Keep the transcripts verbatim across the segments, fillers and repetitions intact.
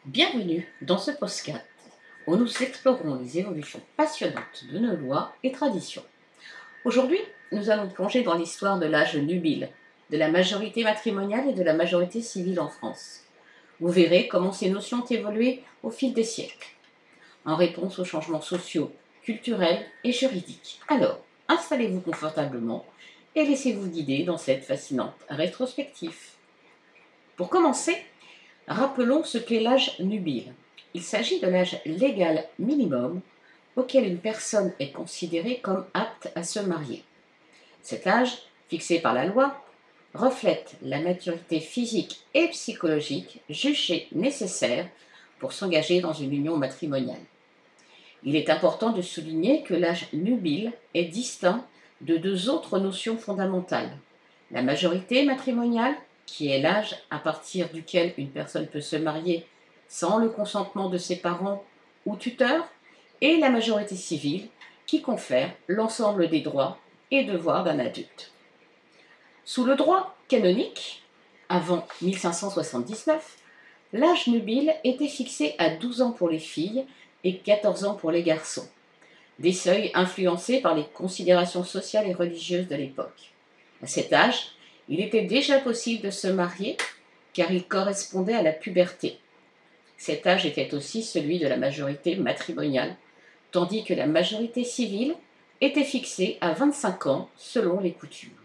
Bienvenue dans ce podcast où nous explorons les évolutions passionnantes de nos lois et traditions. Aujourd'hui, nous allons plonger dans l'histoire de l'âge nubile, de la majorité matrimoniale et de la majorité civile en France. Vous verrez comment ces notions ont évolué au fil des siècles, en réponse aux changements sociaux, culturels et juridiques. Alors, installez-vous confortablement et laissez-vous guider dans cette fascinante rétrospective. Pour commencer, rappelons ce qu'est l'âge nubile. Il s'agit de l'âge légal minimum auquel une personne est considérée comme apte à se marier. Cet âge, fixé par la loi, reflète la maturité physique et psychologique jugée nécessaire pour s'engager dans une union matrimoniale. Il est important de souligner que l'âge nubile est distinct de deux autres notions fondamentales. La majorité matrimoniale, qui est l'âge à partir duquel une personne peut se marier sans le consentement de ses parents ou tuteurs, et la majorité civile, qui confère l'ensemble des droits et devoirs d'un adulte. Sous le droit canonique, avant mille cinq cent soixante-dix-neuf, l'âge nubile était fixé à douze ans pour les filles et quatorze ans pour les garçons, des seuils influencés par les considérations sociales et religieuses de l'époque. À cet âge, il était déjà possible de se marier car il correspondait à la puberté. Cet âge était aussi celui de la majorité matrimoniale, tandis que la majorité civile était fixée à vingt-cinq ans selon les coutumes.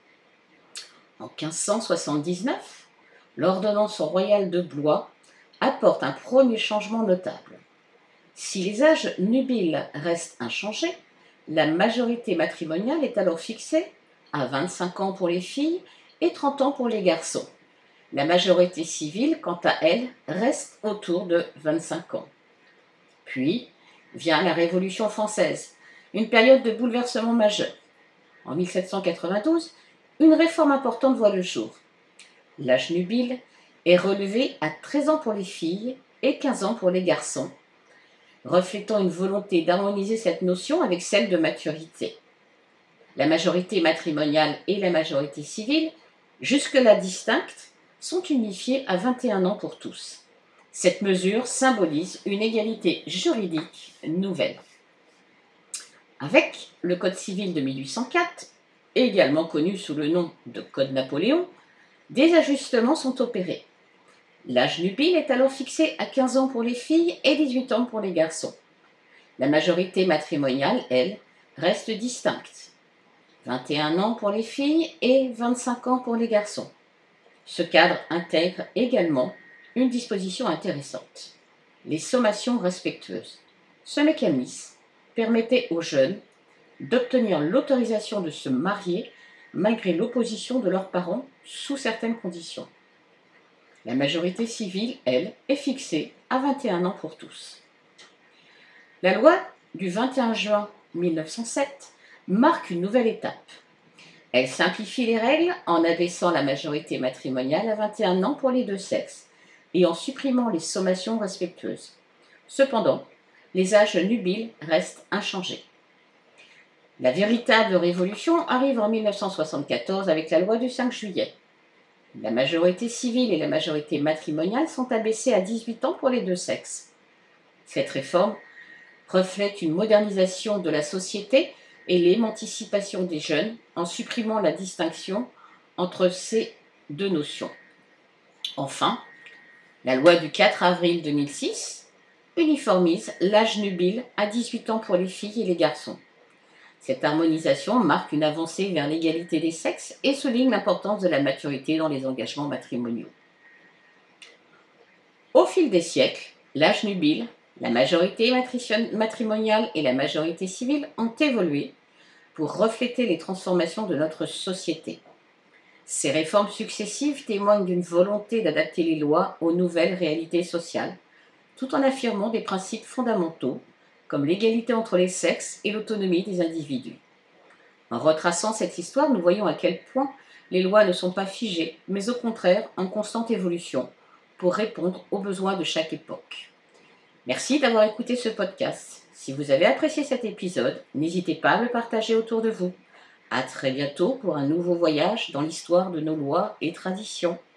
En quinze cent soixante-dix-neuf, l'ordonnance royale de Blois apporte un premier changement notable. Si les âges nubiles restent inchangés, la majorité matrimoniale est alors fixée à vingt-cinq ans pour les filles et trente ans pour les garçons. La majorité civile, quant à elle, reste autour de vingt-cinq ans. Puis vient la Révolution française, une période de bouleversement majeur. En mille sept cent quatre-vingt-douze, une réforme importante voit le jour. L'âge nubile est relevé à treize ans pour les filles et quinze ans pour les garçons, reflétant une volonté d'harmoniser cette notion avec celle de maturité. La majorité matrimoniale et la majorité civile, jusque-là distinctes, sont unifiées à vingt et un ans pour tous. Cette mesure symbolise une égalité juridique nouvelle. Avec le Code civil de mille huit cent quatre, également connu sous le nom de Code Napoléon, des ajustements sont opérés. L'âge nubile est alors fixé à quinze ans pour les filles et dix-huit ans pour les garçons. La majorité matrimoniale, elle, reste distincte. vingt et un ans pour les filles et vingt-cinq ans pour les garçons. Ce cadre intègre également une disposition intéressante, les sommations respectueuses. Ce mécanisme permettait aux jeunes d'obtenir l'autorisation de se marier malgré l'opposition de leurs parents sous certaines conditions. La majorité civile, elle, est fixée à vingt et un ans pour tous. La loi du vingt et un juin mille neuf cent sept marque une nouvelle étape. Elle simplifie les règles en abaissant la majorité matrimoniale à vingt et un ans pour les deux sexes et en supprimant les sommations respectueuses. Cependant, les âges nubiles restent inchangés. La véritable révolution arrive en mille neuf cent soixante-quatorze avec la loi du cinq juillet. La majorité civile et la majorité matrimoniale sont abaissées à dix-huit ans pour les deux sexes. Cette réforme reflète une modernisation de la société et l'émancipation des jeunes en supprimant la distinction entre ces deux notions. Enfin, la loi du quatre avril deux mille six uniformise l'âge nubile à dix-huit ans pour les filles et les garçons. Cette harmonisation marque une avancée vers l'égalité des sexes et souligne l'importance de la maturité dans les engagements matrimoniaux. Au fil des siècles, l'âge nubile, la majorité matrimoniale et la majorité civile ont évolué pour refléter les transformations de notre société. Ces réformes successives témoignent d'une volonté d'adapter les lois aux nouvelles réalités sociales, tout en affirmant des principes fondamentaux comme l'égalité entre les sexes et l'autonomie des individus. En retraçant cette histoire, nous voyons à quel point les lois ne sont pas figées, mais au contraire en constante évolution pour répondre aux besoins de chaque époque. Merci d'avoir écouté ce podcast. Si vous avez apprécié cet épisode, n'hésitez pas à le partager autour de vous. À très bientôt pour un nouveau voyage dans l'histoire de nos lois et traditions.